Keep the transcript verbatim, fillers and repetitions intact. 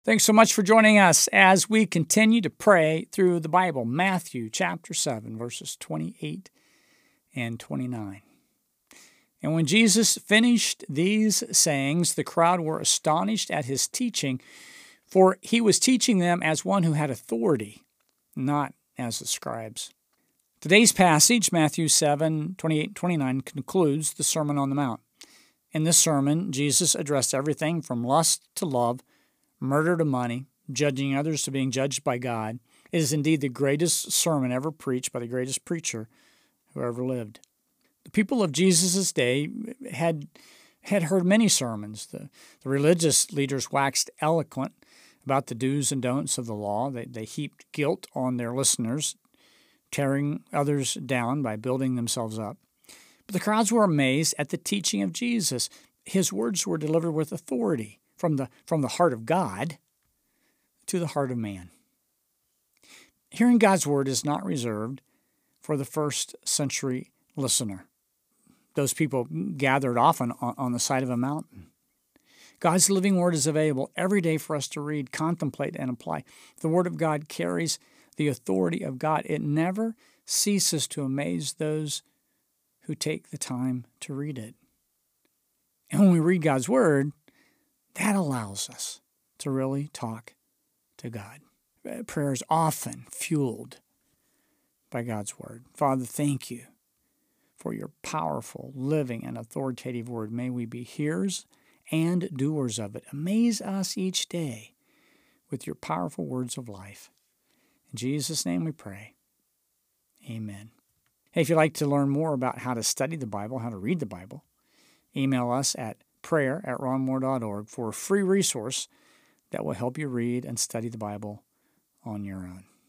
Thanks so much for joining us as we continue to pray through the Bible. Matthew chapter seven, verses twenty-eight and twenty-nine. And when Jesus finished these sayings, the crowd were astonished at his teaching, for he was teaching them as one who had authority, not as the scribes. Today's passage, Matthew seven, twenty-eight and twenty-nine, concludes the Sermon on the Mount. In this sermon, Jesus addressed everything from lust to love, murder to money, judging others to being judged by God. It is indeed the greatest sermon ever preached by the greatest preacher who ever lived. The people of Jesus' day had had heard many sermons. The, the religious leaders waxed eloquent about the do's and don'ts of the law. They, they heaped guilt on their listeners, tearing others down by building themselves up. But the crowds were amazed at the teaching of Jesus. His words were delivered with authority from the, from the heart of God to the heart of man. Hearing God's word is not reserved for the first century listener. Those people gathered often on, on the side of a mountain. God's living word is available every day for us to read, contemplate, and apply. The word of God carries the authority of God. It never ceases to amaze those who take the time to read it. And when we read God's word, that allows us to really talk to God. Prayer is often fueled by God's word. Father, thank you for your powerful, living, and authoritative word. May we be hearers and doers of it. Amaze us each day with your powerful words of life. In Jesus' name we pray. Amen. Hey, if you'd like to learn more about how to study the Bible, how to read the Bible, email us at prayer at ron moore dot org for a free resource that will help you read and study the Bible on your own.